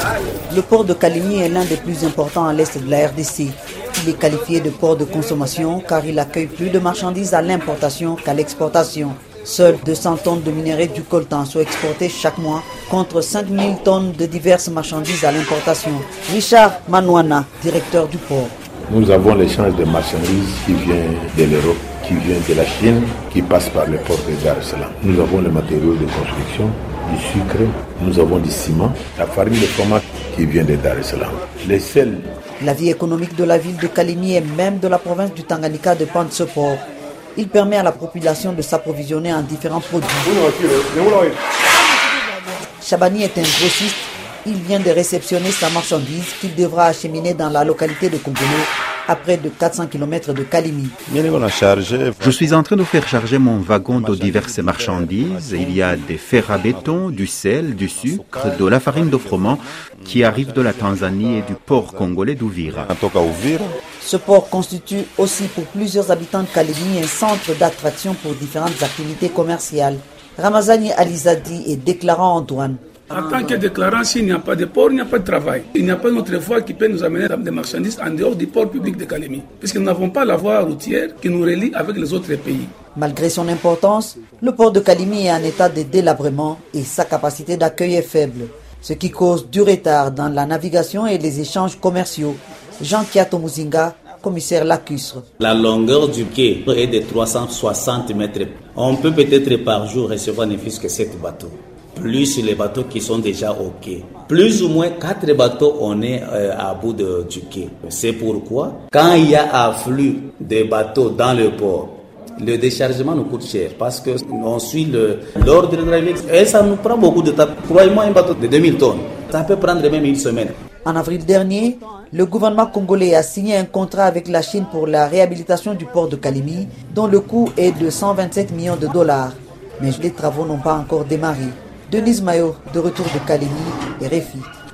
Le port de Kalemi est l'un des plus importants à l'est de la RDC. Il est qualifié de port de consommation car il accueille plus de marchandises à l'importation qu'à l'exportation. Seules 200 tonnes de minerais du coltan sont exportées chaque mois contre 5000 tonnes de diverses marchandises à l'importation. Richard Manouana, directeur du port. Nous avons l'échange de marchandises qui vient de l'Europe, qui vient de la Chine, qui passe par le port de Dar es Salaam. Nous avons les matériaux de construction, du sucre, nous avons du ciment, la farine de fromage qui vient de Dar es Salaam. Les sels. La vie économique de la ville de Kalemi et même de la province du Tanganyika dépend de ce port. Il permet à la population de s'approvisionner en différents produits. Chabani est un grossiste. Il vient de réceptionner sa marchandise qu'il devra acheminer dans la localité de Kongolo, à près de 400 km de Kalemi. Je suis en train de faire charger mon wagon de diverses marchandises. Il y a des fers à béton, du sel, du sucre, de la farine de froment qui arrive de la Tanzanie et du port congolais d'Ouvira. Ce port constitue aussi pour plusieurs habitants de Kalemi un centre d'attraction pour différentes activités commerciales. Ramazani Alizadi est déclarant en douane. En tant que déclarant, s'il n'y a pas de port, il n'y a pas de travail. Il n'y a pas notre voie qui peut nous amener des marchandises en dehors du port public de Kalemi, puisque nous n'avons pas la voie routière qui nous relie avec les autres pays. Malgré son importance, le port de Kalemi est en état de délabrement et sa capacité d'accueil est faible, ce qui cause du retard dans la navigation et les échanges commerciaux. Jean Kiato Muzinga, commissaire lacustre. La longueur du quai est de 360 mètres. On peut peut-être par jour recevoir ne fût-ce que 7 bateaux. Plus les bateaux qui sont déjà au quai. Plus ou moins 4 bateaux, on est à bout du quai. C'est pourquoi, quand il y a afflux de bateaux dans le port, le déchargement nous coûte cher parce qu'on suit l'ordre de la vie et ça nous prend beaucoup de temps. Croyez-moi, un bateau de 2000 tonnes, ça peut prendre même une semaine. En avril dernier, le gouvernement congolais a signé un contrat avec la Chine pour la réhabilitation du port de Kalemi, dont le coût est de 127 millions de dollars. Mais les travaux n'ont pas encore démarré. Denise Mayo, de retour de Kalemi, RFI.